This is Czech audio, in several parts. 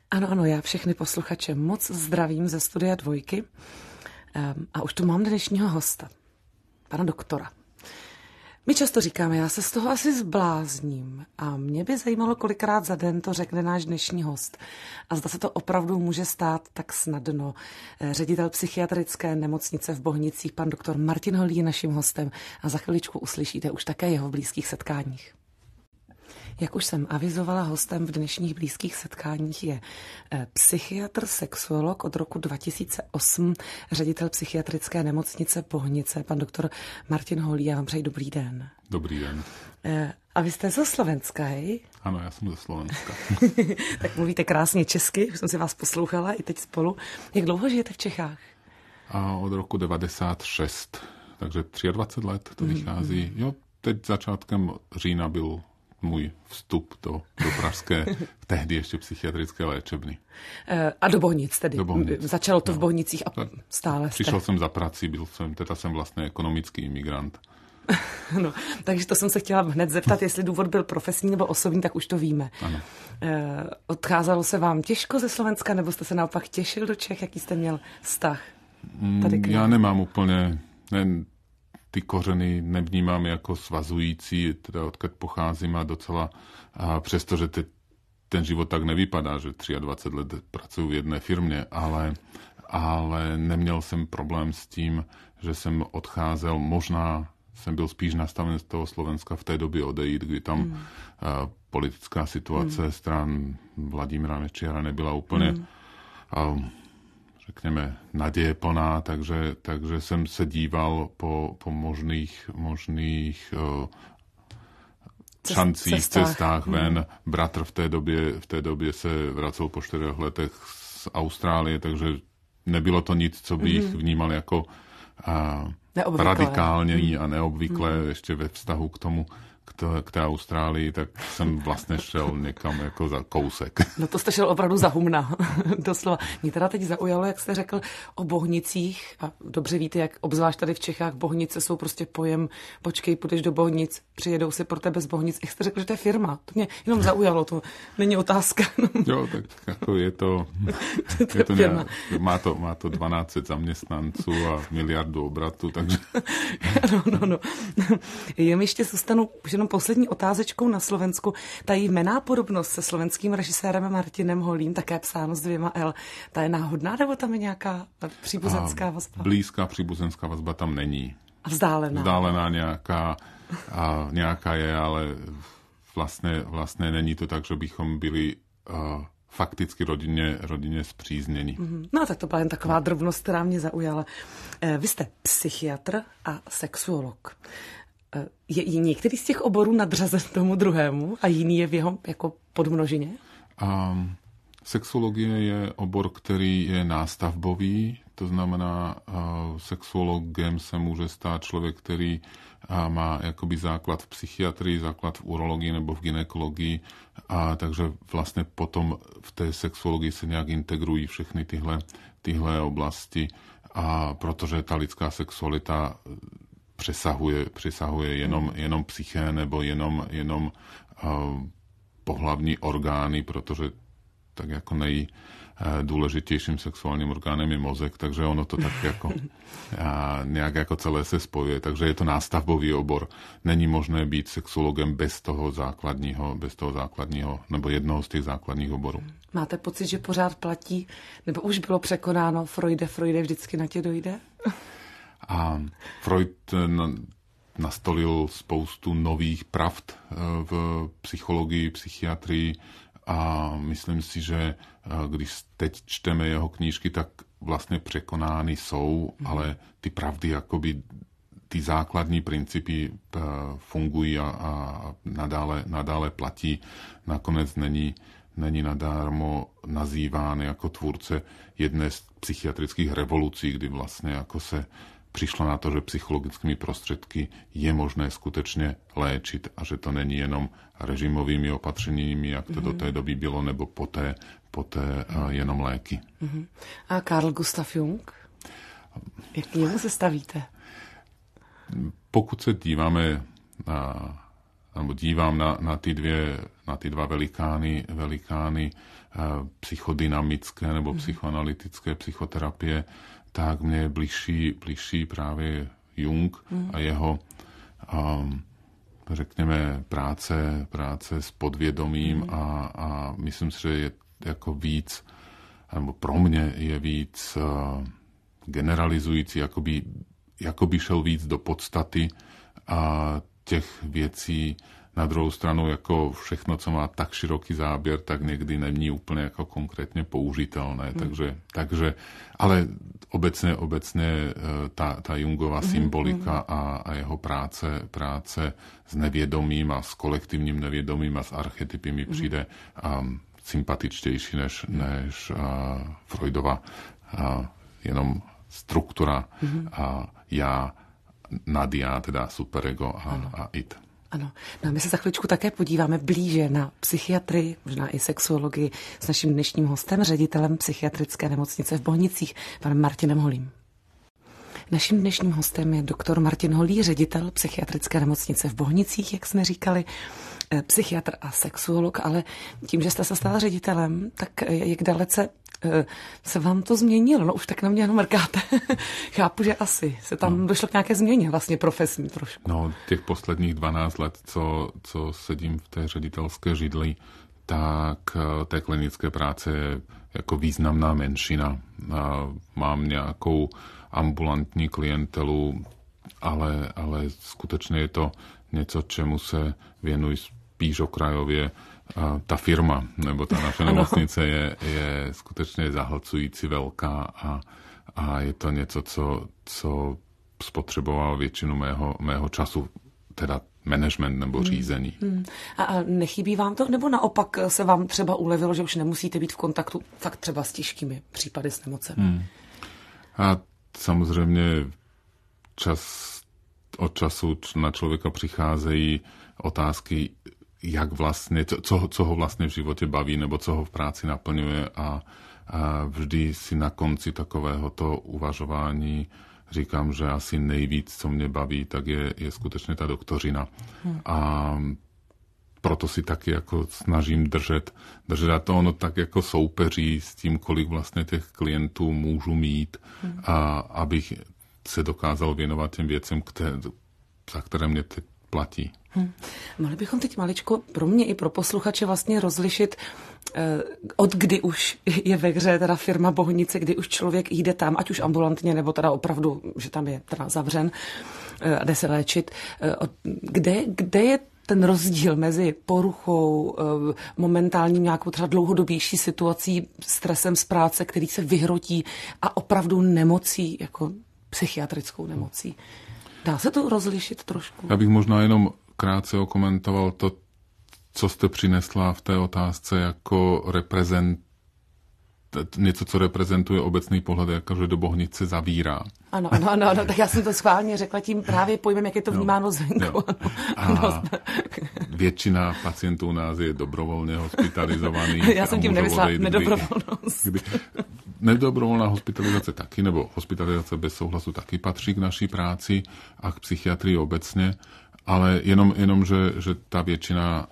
Ano, ano, já všechny posluchače moc zdravím ze studia Dvojky. A už tu mám dnešního hosta, pana doktora. My často říkáme, já se z toho asi zblázním a mě by zajímalo, kolikrát za den to řekne náš dnešní host. A zda se to opravdu může stát tak snadno. Ředitel psychiatrické nemocnice v Bohnicích, pan doktor Martin Holý je naším hostem a za chviličku uslyšíte už také jeho v blízkých setkáních. Jak už jsem avizovala, hostem v dnešních blízkých setkáních je psychiatr, sexuolog od roku 2008, ředitel psychiatrické nemocnice Bohnice, pan doktor Martin Holý. Já vám přeji dobrý den. Dobrý den. A vy jste ze Slovenska, hej? Ano, já jsem ze Slovenska. Tak mluvíte krásně česky, už jsem si vás poslouchala i teď spolu. Jak dlouho žijete v Čechách? Od roku 96, takže 23 let to vychází. Jo, teď začátkem října byl můj vstup do pražské, tehdy ještě psychiatrické léčebny. A do Bohnic tedy? Do Bohnic. Začalo to v Bohnicích a stále jste? Přišel jsem za prací, jsem vlastně ekonomický imigrant. No, takže to jsem se chtěla hned zeptat, jestli důvod byl profesní nebo osobní, tak už to víme. Ano. Odcházelo se vám těžko ze Slovenska, nebo jste se naopak těšil do Čech? Jaký jste měl vztah? Já nemám úplně... Ty kořeny nevnímám jako svazující, teda odkud pocházím a docela, přestože ten život tak nevypadá, že 23 let pracuji v jedné firmě, ale neměl jsem problém s tím, že jsem odcházel, možná jsem byl spíš nastaven z toho Slovenska v té době odejít, kdy tam politická situace stran Vladimíra Mečiara nebyla úplně... řekněme, naděje plná, takže jsem se díval po možných šancích, cestách ven. Bratr v té době se vracel po 4 letech z Austrálie, takže nebylo to nic, co bych vnímal jako radikální a neobvyklé ještě ve vztahu k tomu, k té Austrálii, tak jsem vlastně šel někam jako za kousek. No to jste šel opravdu za humna, doslova. Mě teda teď zaujalo, jak jste řekl o Bohnicích, a dobře víte, jak obzvlášť tady v Čechách Bohnice jsou prostě pojem, počkej, půjdeš do Bohnic, přijedou si pro tebe z Bohnic. Jak jste řekl, že to je firma? To mě jenom zaujalo, to není otázka. Jo, tak jako je to má to 12 zaměstnanců a miliardu obratu, takže... No. Jen ještě zůstanu už jenom poslední otázečkou na Slovensku. Ta jmenná podobnost se slovenským režisérem Martinem Holým, také psáno s 2 L, ta je náhodná, nebo tam je nějaká příbuzenská vazba? Blízká příbuzenská vazba tam není. A vzdálená? Vzdálená nějaká je, ale vlastně není to tak, že bychom byli fakticky rodině spříznění. No tak to byla jen taková drobnost, která mě zaujala. Vy jste psychiatr a sexuolog. Je některý z těch oborů nadřazen tomu druhému a jiný je v jeho jako podmnožině? Sexuologie je obor, který je nástavbový, to znamená, sexuologem se může stát člověk, který má jakoby základ v psychiatrii, základ v urologii nebo v gynekologii, takže vlastně potom v té sexuologii se nějak integrují všechny tyhle oblasti, a protože ta lidská sexualita přesahuje jenom psyché nebo jenom pohlavní orgány, protože tak jako nejdůležitějším sexuálním orgánem je mozek, takže ono to tak jako nějak jako celé se spojuje, takže je to nástavbový obor. Není možné být sexuologem bez toho základního nebo jednoho z těch základních oborů. Máte pocit, že pořád platí, nebo už bylo překonáno Freude, vždycky na tě dojde? A Freud nastolil spoustu nových pravd v psychologii, psychiatrii a myslím si, že když teď čteme jeho knížky, tak vlastně překonány jsou, ale ty pravdy, jakoby ty základní principy fungují a nadále platí. Nakonec není nadarmo nazýván jako tvůrce jedné z psychiatrických revolucí, kdy vlastně jako se přišlo na to, že psychologickými prostředky je možné skutečně léčit a že to není jenom režimovými opatřeními, jak to do té doby bylo, nebo poté jenom léky. A Carl Gustav Jung? Jak k němu se stavíte? Pokud se dívám na ty dva velikány psychodynamické nebo psychoanalytické psychoterapie, tak mně je bližší právě Jung a jeho řekněme práce s podvědomím a myslím si, že je jako víc, nebo pro mě je víc generalizující, jako by šel víc do podstaty a těch věcí. Na druhou stranu, jako všechno, co má tak široký záběr, tak někdy není úplně jako konkrétně použitelné. Takže ale obecně ta Jungova symbolika a jeho práce s nevědomím a s kolektivním nevědomím a s archetypy mi přijde sympatičtější než Freudova jenom struktura a já, nadia, teda superego a id. Ano, no a my se za chvíličku také podíváme blíže na psychiatrii, možná i sexuologii s naším dnešním hostem, ředitelem psychiatrické nemocnice v Bohnicích, panem Martinem Holým. Naším dnešním hostem je doktor Martin Holý, ředitel psychiatrické nemocnice v Bohnicích, jak jsme říkali, psychiatr a sexuolog, ale tím, že jste se stal ředitelem, tak jak dalece se vám to změnilo? No už tak na mě jenom mrkáte. Chápu, že asi se tam došlo k nějaké změně vlastně profesní trošku. No, těch posledních 12 let, co sedím v té ředitelské židli, tak té klinické práce je jako významná menšina. Mám nějakou ambulantní klientelu, ale skutečně je to něco, čemu se věnují spíš okrajově. Ta firma, nebo ta naše nemocnice je skutečně zahlcující velká a je to něco, co spotřebovalo většinu mého času, teda management nebo řízení. A nechybí vám to? Nebo naopak se vám třeba ulevilo, že už nemusíte být v kontaktu fakt třeba s těžkými případy s nemocemi? A samozřejmě od času na člověka přicházejí otázky, jak vlastně, co ho vlastně v životě baví, nebo co ho v práci naplňuje a vždy si na konci takovéhoto uvažování říkám, že asi nejvíc, co mě baví, tak je skutečně ta doktorina. A proto si taky jako snažím držet a to ono tak jako soupeří s tím, kolik vlastně těch klientů můžu mít a abych se dokázal věnovat těm věcem, za které mě teď platí. Mohli bychom teď maličko pro mě i pro posluchače vlastně rozlišit, od kdy už je ve hře teda firma Bohnice, kdy už člověk jde tam, ať už ambulantně, nebo teda opravdu, že tam je teda zavřen a jde se léčit. Kde je ten rozdíl mezi poruchou, momentálním nějakou třeba dlouhodobější situací, stresem z práce, který se vyhrotí a opravdu nemocí, jako psychiatrickou nemocí? Dá se to rozlišit trošku? Já bych možná jenom krátce okomentoval to, co jste přinesla v té otázce jako něco, co reprezentuje obecný pohled, jako že do Bohnice zavírá. Ano, tak já jsem to schválně řekla tím právě pojmem, jak je to vnímáno zvenku. Většina pacientů u nás je dobrovolně hospitalizovaný. Já jsem tím nemyslela nedobrovolnost. Nedobrovolná hospitalizace taky, nebo hospitalizace bez souhlasu taky patří k naší práci a k psychiatrii obecně, ale jenom že ta většina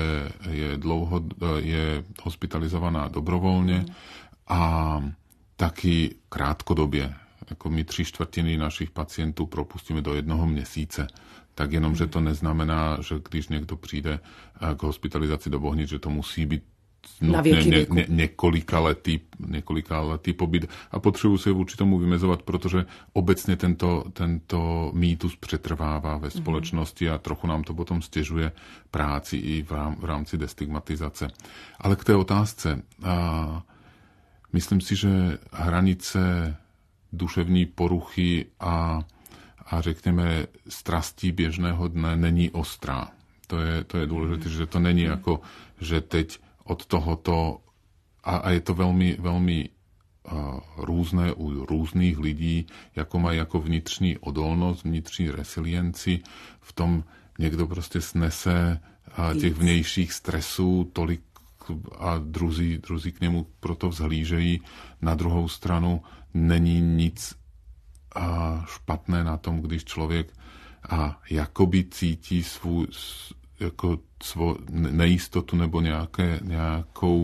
je hospitalizovaná dobrovolně a taky krátkodobě. Jako my 3/4 našich pacientů propustíme do 1 měsíce. Tak jenom, že to neznamená, že když někdo přijde k hospitalizaci do Bohnic, že to musí být nutně několika letý pobyt. A potřebuji se vůči tomu vymezovat, protože obecně tento mýtus přetrvává ve společnosti a trochu nám to potom stěžuje práci i v rámci destigmatizace. Ale k té otázce. Myslím si, že hranice duševní poruchy a řekněme strastí běžného dne není ostrá. To je důležité, že to není jako, že teď od tohoto, a je to velmi, velmi různé u různých lidí, jako mají jako vnitřní odolnost, vnitřní resilienci, v tom někdo prostě snese těch vnějších stresů tolik a druzí k němu proto vzhlížejí. Na druhou stranu není nic špatné na tom, když člověk jakoby cítí svou nejistotu nebo nějakou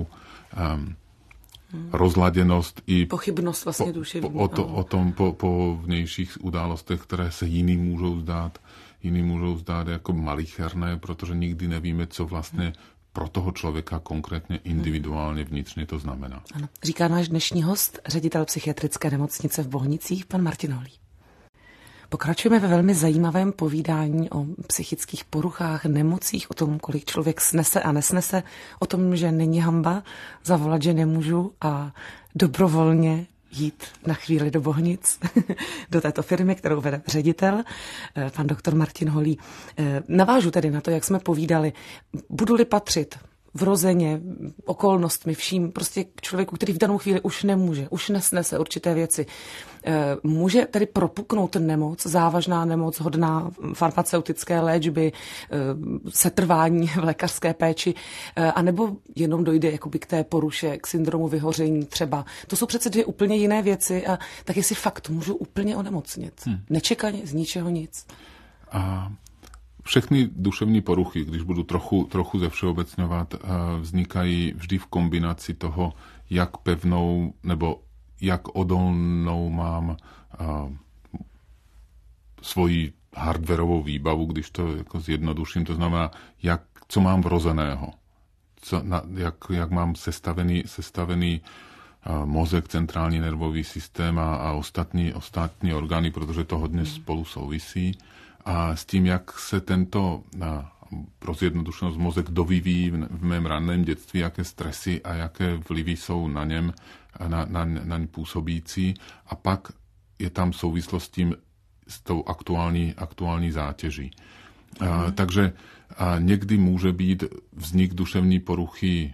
rozladěnost i pochybnost vlastně duševní. O tom po vnějších událostech, které se jiným můžou zdát jako malicherné, protože nikdy nevíme, co vlastně pro toho člověka konkrétně individuálně vnitřně to znamená. Ano. Říká náš dnešní host, ředitel psychiatrické nemocnice v Bohnicích, pan Martin Holý. Pokračujeme ve velmi zajímavém povídání o psychických poruchách, nemocích, o tom, kolik člověk snese a nesnese, o tom, že není hanba zavolat, že nemůžu a dobrovolně jít na chvíli do Bohnic, do této firmy, kterou vede ředitel, pan doktor Martin Holý. Navážu tedy na to, jak jsme povídali, budu-li patřit vrozeně, okolnostmi, vším, prostě k člověku, který v danou chvíli už nemůže, už nesnese určité věci. Může tedy propuknout nemoc, závažná nemoc, hodná farmaceutické léčby, setrvání v lékařské péči, anebo jenom dojde jakoby k té poruše, k syndromu vyhoření třeba. To jsou přece dvě úplně jiné věci a tak jestli fakt můžu úplně onemocnit. Nečekaně, z ničeho nic. A všechny duševní poruchy, když budu trochu zevšeobecňovat, vznikají vždy v kombinaci toho, jak pevnou nebo jak odolnou mám svoji hardwarovou výbavu, když to jako zjednoduším, to znamená, co mám vrozeného, jak mám sestavený mozek, centrální nervový systém a ostatní orgány, protože to hodně spolu souvisí. A s tím, jak se tento pro zjednodušenost mozek dovyvíjí v mém raném dětství, jaké stresy a jaké vlivy jsou na něm na působící. A pak je tam souvislost s tou aktuální zátěží. Takže někdy může být vznik duševní poruchy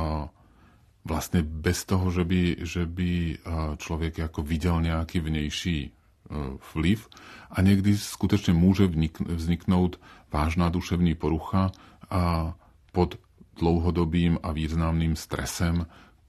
vlastně bez toho, že by člověk jako viděl nějaký vnější vliv a někdy skutečně může vzniknout vážná duševní porucha a pod dlouhodobým a významným stresem.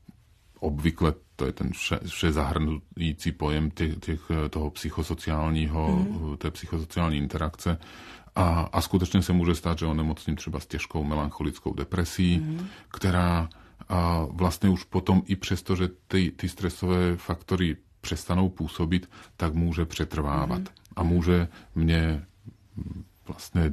Obvykle to je ten vše zahrnující pojem toho psychosociálního, té psychosociální interakce. A skutečně se může stát, že onemocním třeba s těžkou melancholickou depresí, která vlastně už potom i přesto, že ty stresové faktory přestanou působit, tak může přetrvávat. A může mě vlastně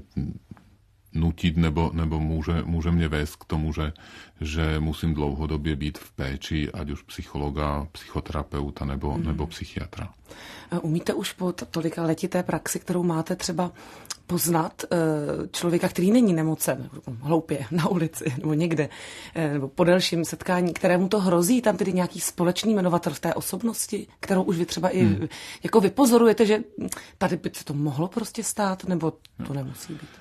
nutit nebo může mě vést k tomu, že musím dlouhodobě být v péči, ať už psychologa, psychoterapeuta nebo psychiatra. Umíte už po tolika letité praxi, kterou máte, třeba poznat člověka, který není nemocen, hloupě, na ulici nebo někde, nebo po delším setkání, kterému to hrozí, tam tedy nějaký společný jmenovatel v té osobnosti, kterou už vy třeba i jako vypozorujete, že tady by se to mohlo prostě stát, nebo to nemusí být?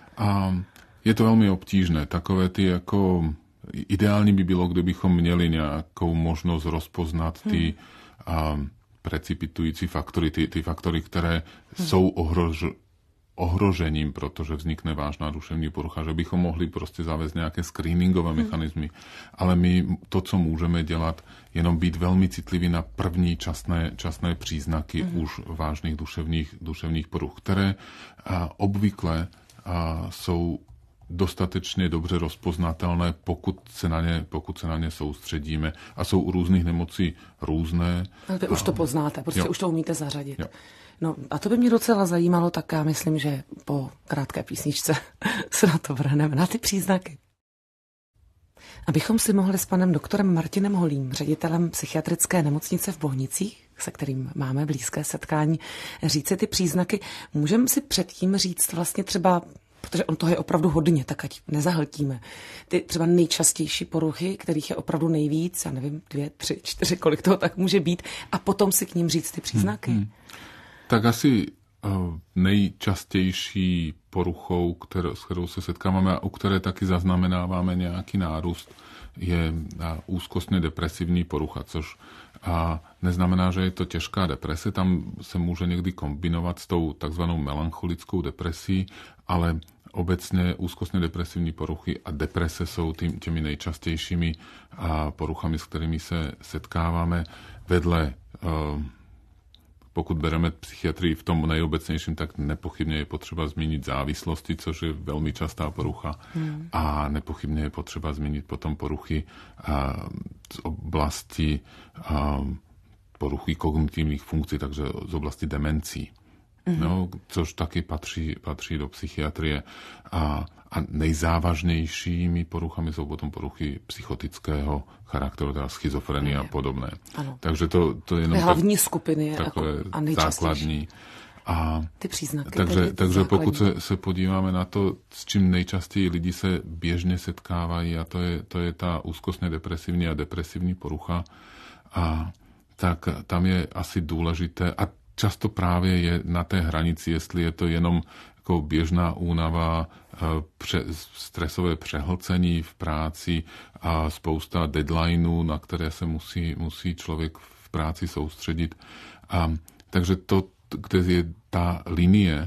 Je to velmi obtížné. Takové ty jako ideální by bylo, kdybychom měli nějakou možnost rozpoznat ty precipitující faktory, ty faktory, které jsou ohrožením, protože vznikne vážná duševní porucha, že bychom mohli prostě zavést nějaké screeningové mechanismy. Ale my to, co můžeme dělat, jenom být velmi citliví na první časné příznaky už vážných duševních poruch, které obvykle jsou dostatečně dobře rozpoznatelné, pokud se na ně soustředíme. A jsou u různých nemocí různé. Ale vy už to poznáte, prostě už to umíte zařadit. Jo. No a to by mě docela zajímalo, tak já myslím, že po krátké písničce se na to vrhneme, na ty příznaky. Abychom si mohli s panem doktorem Martinem Holým, ředitelem psychiatrické nemocnice v Bohnicích, se kterým máme blízké setkání, říct si ty příznaky, můžeme si předtím říct vlastně třeba, protože on toho je opravdu hodně, tak ať nezahltíme. Ty třeba nejčastější poruchy, kterých je opravdu nejvíc, já nevím, 2, 3, 4, kolik toho tak může být, a potom si k ním říct ty příznaky. Tak asi nejčastější poruchou, s kterou se setkáváme a u které taky zaznamenáváme nějaký nárůst, je úzkostně depresivní porucha, což neznamená, že je to těžká deprese, tam se může někdy kombinovat s tou takzvanou melancholickou depresí, ale obecně úzkostně depresivní poruchy a deprese jsou těmi nejčastějšími poruchami, s kterými se setkáváme vedle pokud bereme psychiatrii v tom nejobecnějším, tak nepochybně je potřeba zmínit závislosti, což je velmi častá porucha. A nepochybně je potřeba zmínit potom poruchy z oblasti poruchy kognitivních funkcí, takže z oblasti demencí. No, což taky patří do psychiatrie. A nejzávažnějšími poruchami jsou potom poruchy psychotického charakteru, teda schizofrenie a podobné. Ano. Takže to je jenom hlavní skupiny takové a základní. A ty příznaky. Takže pokud se podíváme na to, s čím nejčastěji lidi se běžně setkávají, a to je ta úzkostně depresivní a depresivní porucha, a tak tam je asi důležité, a často právě je na té hranici, jestli je to jenom jako běžná únava, stresové přehlcení v práci a spousta deadlineů, na které se musí člověk v práci soustředit. Takže to, kde je ta linie,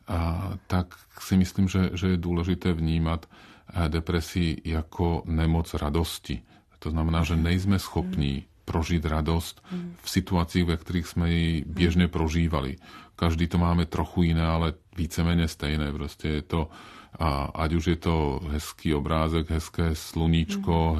tak si myslím, že je důležité vnímat depresi jako nemoc radosti. To znamená, že nejsme schopní prožít radost v situacích, ve kterých jsme ji běžně prožívali. Každý to máme trochu jiné, ale víceméně stejné. Prostě je to, ať už je to hezký obrázek, hezké sluníčko,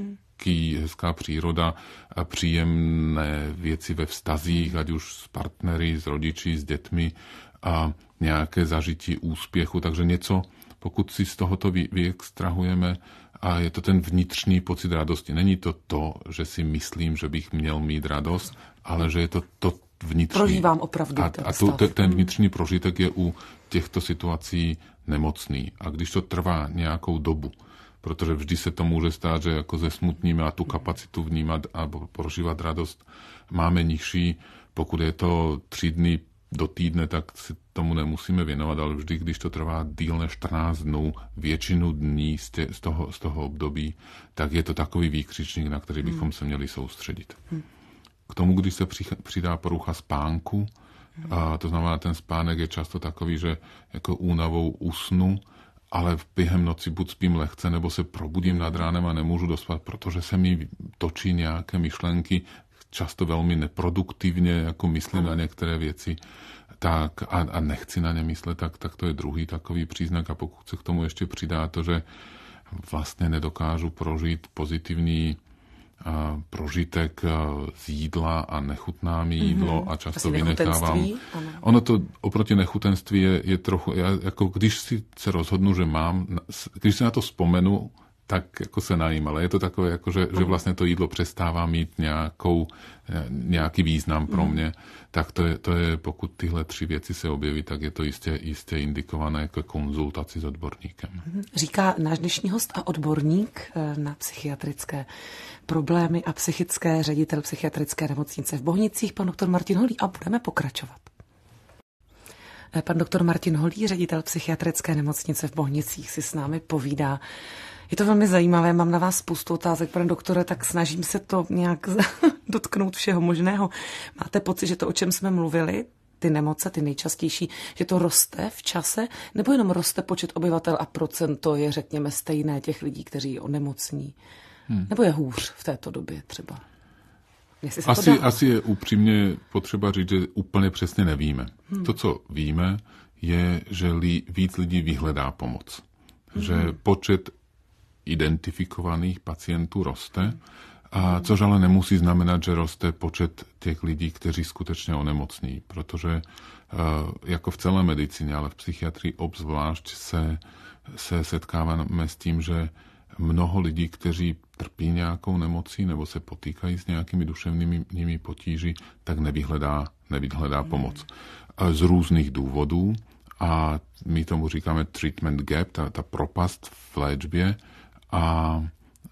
hezká příroda, a příjemné věci ve vztazích, ať už s partnery, s rodiči, s dětmi, a nějaké zažití úspěchu. Takže něco, pokud si z tohoto vyextrahujeme, a je to ten vnitřní pocit radosti. Není to, že si myslím, že bych měl mít radost, ale že je to vnitřní. Prožívám opravdu ten vnitřní prožitek je u těchto situací nemocný. A když to trvá nějakou dobu, protože vždy se to může stát, že jako zesmutníme a tu kapacitu vnímat a prožívat radost máme nižší. Pokud je to 3 dny do týdne, tak si tomu nemusíme věnovat, ale vždy, když to trvá díl než 14 dnů, většinu dní z toho období, tak je to takový výkřičník, na který bychom se měli soustředit. K tomu, když se přidá porucha spánku, to znamená, ten spánek je často takový, že jako únavou usnu, ale během noci buď spím lehce, nebo se probudím nad ránem a nemůžu dospat, protože se mi točí nějaké myšlenky, často velmi neproduktivně, jako myslím na některé věci, tak a nechci na ně myslet, tak to je druhý takový příznak. A pokud se k tomu ještě přidá to, že vlastně nedokážu prožít pozitivní prožitek z jídla a nechutná mi jídlo a často vynechávám. Ono to oproti nechutenství je trochu, jako když si se rozhodnu, že když si na to vzpomenu, tak jako se najím, ale je to takové, jako že vlastně to jídlo přestává mít nějaký význam pro mě, tak to je, pokud tyhle 3 věci se objeví, tak je to jistě indikované jako konzultaci s odborníkem. Říká náš dnešní host a odborník na psychiatrické problémy a psychické ředitel psychiatrické nemocnice v Bohnicích, pan doktor Martin Holý, a budeme pokračovat. Pan doktor Martin Holý, ředitel psychiatrické nemocnice v Bohnicích, si s námi povídá. Je to velmi zajímavé, mám na vás spoustu otázek, pane doktore, tak snažím se to nějak dotknout všeho možného. Máte pocit, že to, o čem jsme mluvili, ty nemoce, ty nejčastější, že to roste v čase, nebo jenom roste počet obyvatel a procento je, řekněme, stejné těch lidí, kteří onemocní? Nebo je hůř v této době třeba? Asi je upřímně potřeba říct, že úplně přesně nevíme. To, co víme, je, že víc lidí vyhledá pomoc. Že počet identifikovaných pacientů roste, což ale nemusí znamenat, že roste počet těch lidí, kteří skutečně onemocní, protože jako v celé medicíně, ale v psychiatrii obzvlášť se setkáváme s tím, že mnoho lidí, kteří trpí nějakou nemocí nebo se potýkají s nějakými duševními potíži, tak nevyhledá pomoc. Z různých důvodů, a my tomu říkáme treatment gap, ta propast v léčbě, a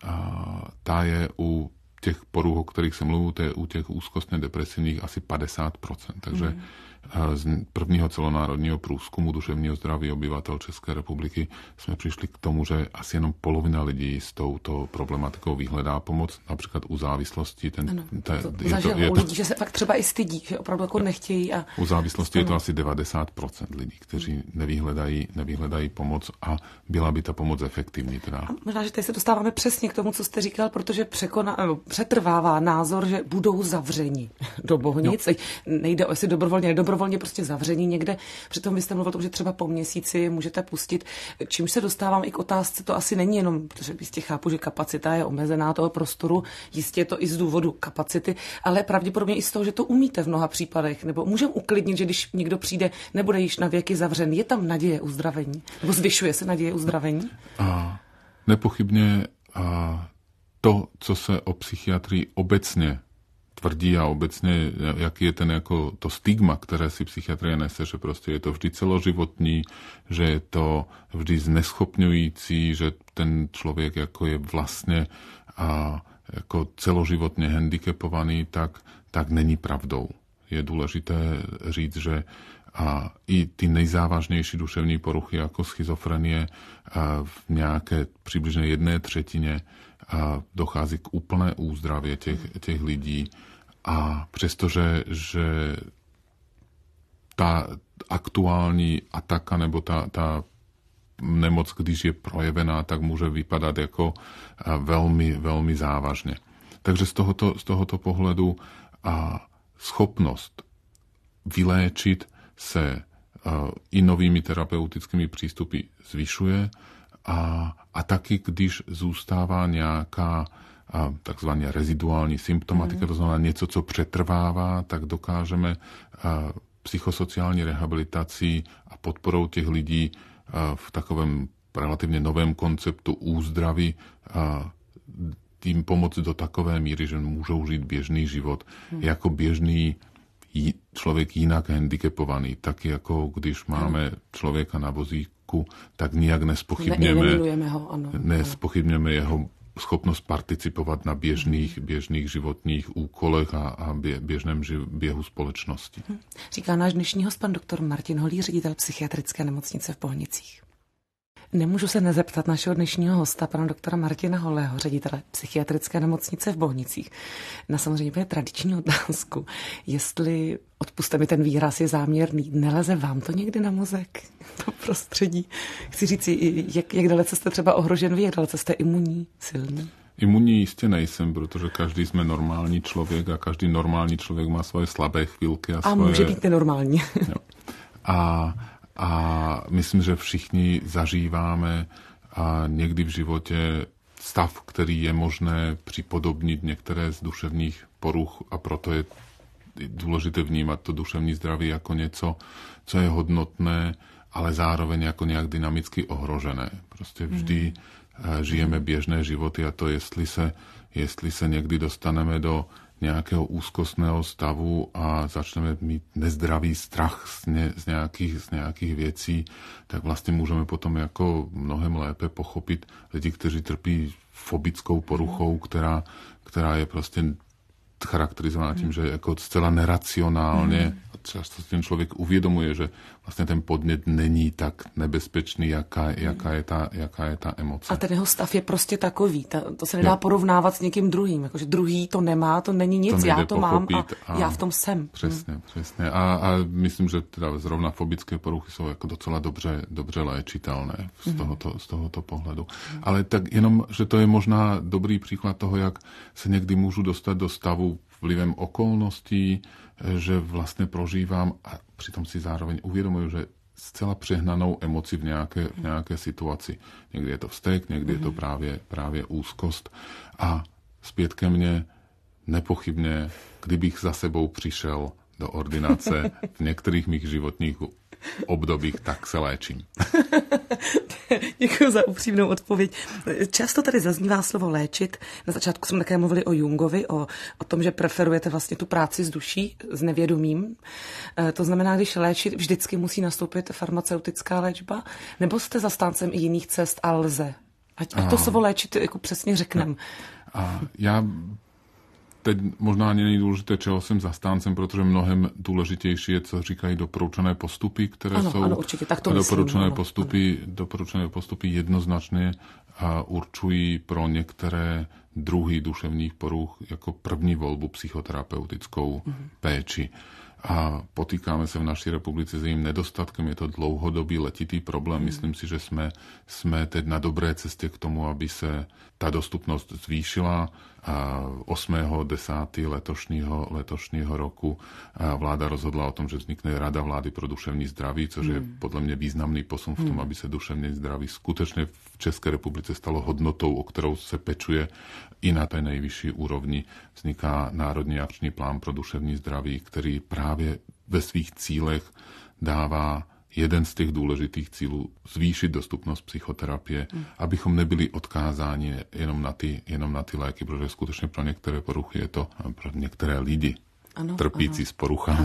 ta je u těch poruch, o kterých jsem mluvil, to je u těch úzkostně depresivních asi 50%. Takže z prvního celonárodního průzkumu duševního zdraví obyvatel České republiky jsme přišli k tomu, že asi jenom polovina lidí s touto problematikou vyhledá pomoc, například u závislosti. Lidí, že se fakt třeba i stydí, že opravdu jako nechtějí. U závislosti je to asi 90% lidí, kteří nevyhledají pomoc, a byla by ta pomoc efektivní. Teda. A možná, že tady se dostáváme přesně k tomu, co jste říkal, protože přetrvává názor, že budou zavřeni do Bohnic. No. Nejde o jestli dobrovolně prostě zavření někde. Přitom vy jste mluvil o tom, že třeba po měsíci můžete pustit. Čímž se dostávám i k otázce, to asi není jenom, protože jistě chápu, že kapacita je omezená toho prostoru, jistě je to i z důvodu kapacity, ale pravděpodobně i z toho, že to umíte v mnoha případech. Nebo můžeme uklidnit, že když někdo přijde, nebude již na věky zavřen. Je tam naděje uzdravení? Nebo zvyšuje se naděje uzdravení? Nepochybně to, co se o psychiatrii obecně tvrdí a obecně, jaký je ten jako to stigma, které si psychiatrie nese, že prostě je to vždy celoživotní, že je to vždy zneschopňující, že ten člověk jako je vlastně jako celoživotně handicapovaný, tak není pravdou. Je důležité říct, že i ty nejzávažnější duševní poruchy jako schizofrenie v nějaké přibližně 1/3 dochází k úplné úzdravě těch lidí. A přestože že ta aktuální ataka nebo ta nemoc, když je projevená, tak může vypadat jako velmi, velmi závažně. Takže z tohoto pohledu schopnost vyléčit se i novými terapeutickými přístupy zvyšuje a taky, když zůstává nějaká takzvaně reziduální symptomatika, to znamená něco, co přetrvává, tak dokážeme psychosociální rehabilitací a podporou těch lidí v takovém relativně novém konceptu úzdravy tím pomoct do takové míry, že můžou žít běžný život jako běžný člověk jinak handicapovaný, tak jako když máme člověka na vozíku, tak nijak nespochybněme jeho schopnost participovat na běžných životních úkolech a běžném běhu společnosti. Říká náš dnešní host pan doktor Martin Holý, ředitel psychiatrické nemocnice v Bohnicích. Nemůžu se nezeptat našeho dnešního hosta, pana doktora Martina Holého, ředitele psychiatrické nemocnice v Bohnicích, na samozřejmě tradiční otázku, jestli, odpuste mi ten výraz, je záměrný, neleze vám to někdy na mozek, to prostředí? Chci říct, jak dalece jste třeba ohrožen vy, jak dalece jste imunní, silný? Imunní jistě nejsem, protože každý jsme normální člověk a každý normální člověk má svoje slabé chvilky. A může být nenormální. A myslím, že všichni zažíváme někdy v životě stav, který je možné připodobnit některé z duševních poruch a proto je důležité vnímat to duševní zdraví jako něco, co je hodnotné, ale zároveň jako nějak dynamicky ohrožené. Prostě vždy žijeme běžné životy a to, jestli se někdy dostaneme do nějakého úzkostného stavu a začneme mít nezdravý strach z nějakých věcí, tak vlastně můžeme potom jako mnohem lépe pochopit lidi, kteří trpí fobickou poruchou, která je prostě charakterizovaná tím, že jako zcela neracionálně často ten člověk uvědomuje, že vlastně ten podnět není tak nebezpečný, jaká je ta emoce. A ten jeho stav je prostě takový. To se nedá porovnávat s někým druhým. Jakože druhý to nemá, to není nic, já to mám a já v tom jsem. Přesně. A myslím, že teda zrovna fobické poruchy jsou jako docela dobře léčitelné z tohoto pohledu. Ale tak jenom, že to je možná dobrý příklad toho, jak se někdy můžu dostat do stavu vlivem okolností, že vlastně prožívám a přitom si zároveň uvědomuji, že zcela přehnanou emoci v nějaké situaci. Někdy je to vztek, někdy je to právě úzkost. A zpět ke mně nepochybně, kdybych za sebou přišel do ordinace v některých mých životních obdobích, tak se léčím. Děkuji za upřímnou odpověď. Často tady zaznívá slovo léčit. Na začátku jsme také mluvili o Jungovi, o tom, že preferujete vlastně tu práci s duší, s nevědomím. To znamená, když léčit, vždycky musí nastoupit farmaceutická léčba, nebo jste zastáncem i jiných cest a lze? Ať to slovo léčit jako přesně řekneme. Já teď možná ani není důležité, čeho jsem zastáncem, protože mnohem důležitější je, co říkají doporučené postupy, které jsou určitě, tak to myslím, doporučené postupy jednoznačně určují pro některé druhy duševních poruch jako první volbu psychoterapeutickou péči. a potýkáme se v naší republice s jejím nedostatkem. Je to dlouhodobý letitý problém. Myslím si, že jsme teď na dobré cestě k tomu, aby se ta dostupnost zvýšila. 8.10. letošního roku vláda rozhodla o tom, že vznikne Rada vlády pro duševní zdraví, což je podle mě významný posun v tom, aby se duševní zdraví skutečně v České republice stalo hodnotou, o kterou se pečuje i na té nejvyšší úrovni. Vzniká Národní akční plán pro duševní zdraví, který právě ve svých cílech dává jeden z těch důležitých cílů zvýšit dostupnost psychoterapie, abychom nebyli odkázáni jenom na ty léky, protože skutečně pro některé poruchy je to pro některé lidi trpící z poruchami,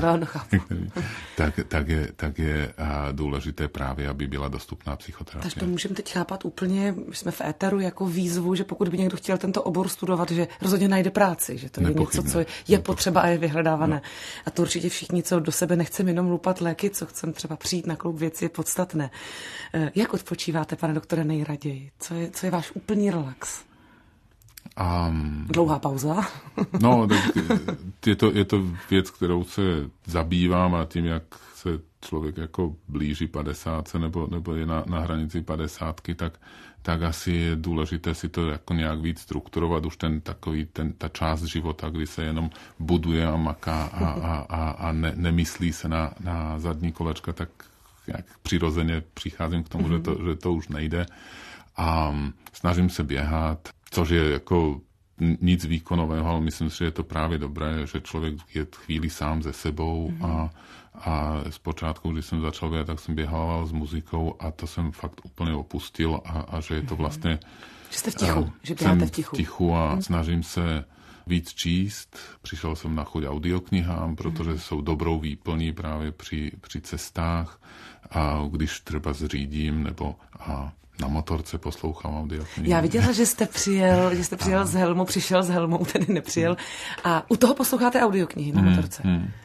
tak je důležité právě, aby byla dostupná psychoterapie. Takže to můžeme teď chápat úplně, jsme v éteru jako výzvu, že pokud by někdo chtěl tento obor studovat, že rozhodně najde práci, že to je něco, co je potřeba a je vyhledávané. No. A to určitě všichni, co do sebe nechceme jenom lupat léky, co chceme třeba přijít na klub věci, je podstatné. Jak odpočíváte, pane doktore, nejraději? Co je váš úplný relax? Dlouhá pauza? No, je to věc, kterou se zabývám a tím, jak se člověk jako blíží 50 nebo je na hranici 50, tak asi je důležité si to jako nějak víc strukturovat. Už ta část života, kdy se jenom buduje a maká a nemyslí se na zadní kolečka, tak jak přirozeně přicházím k tomu, že to už nejde. A snažím se běhat, což je jako nic výkonového, ale myslím si, že je to právě dobré, že člověk je chvíli sám se sebou a zpočátku, když jsem začal běhat, tak jsem běhal s muzikou a to jsem fakt úplně opustil a že je to vlastně... Že jste v tichu, že běháte v tichu. V tichu a snažím se víc číst. Přišel jsem na chuť audioknihám, protože jsou dobrou výplní právě při cestách a když třeba zřídím nebo na motorce poslouchám audioknihy. Já viděla, že jste přijel z Helmu, přišel z Helmu, tedy nepřijel. A u toho posloucháte audioknihy na motorce.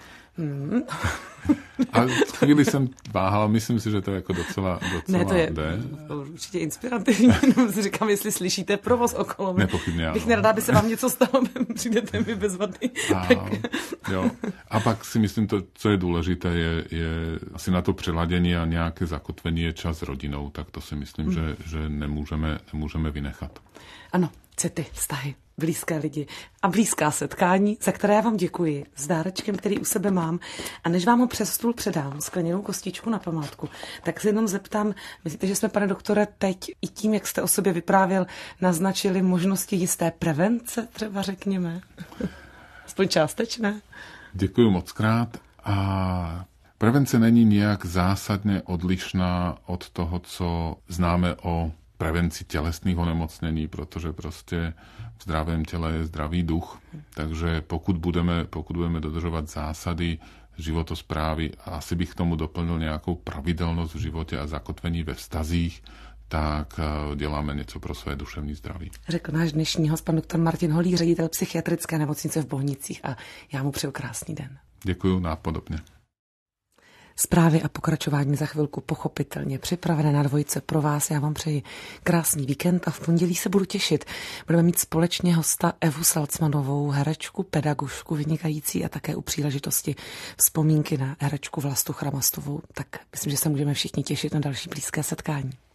A chvíli jsem váhal, myslím si, že to jako docela ne, to je jde. Určitě inspirativní, si říkám, jestli slyšíte provoz okolo mě. Nepochybně, ano. Bych nerada, aby se vám něco stalo, přijdete mi bez vady. A pak si myslím, co je důležité, je asi na to přeladění a nějaké zakotvení je čas s rodinou, tak to si myslím, že nemůžeme vynechat. Ano, city, vztahy, blízké lidi a blízká setkání, za které já vám děkuji, s dárečkem, který u sebe mám. A než vám ho přes stůl předám, skleněnou kostičku na památku, tak se jenom zeptám, myslíte, že jsme, pane doktore, teď i tím, jak jste o sobě vyprávěl, naznačili možnosti jisté prevence, třeba řekněme? Aspoň částečné? Děkuji mockrát. A prevence není nijak zásadně odlišná od toho, co známe o prevenci tělesných onemocnění, protože prostě v zdravém těle je zdravý duch. Takže pokud budeme dodržovat zásady životosprávy, asi bych k tomu doplnil nějakou pravidelnost v životě a zakotvení ve vztazích, tak děláme něco pro své duševní zdraví. Řekl náš dnešní host, pan doktor Martin Holý, ředitel psychiatrické nemocnice v Bohnicích, a já mu přeju krásný den. Děkuju, nápodobně. Zprávy a pokračování za chvilku pochopitelně připravené na Dvojce pro vás. Já vám přeji krásný víkend a v pondělí se budu těšit. Budeme mít společně hosta Evu Salcmanovou, herečku, pedagožku vynikající a také u příležitosti vzpomínky na herečku Vlastu Chramastovou. Tak myslím, že se můžeme všichni těšit na další blízké setkání.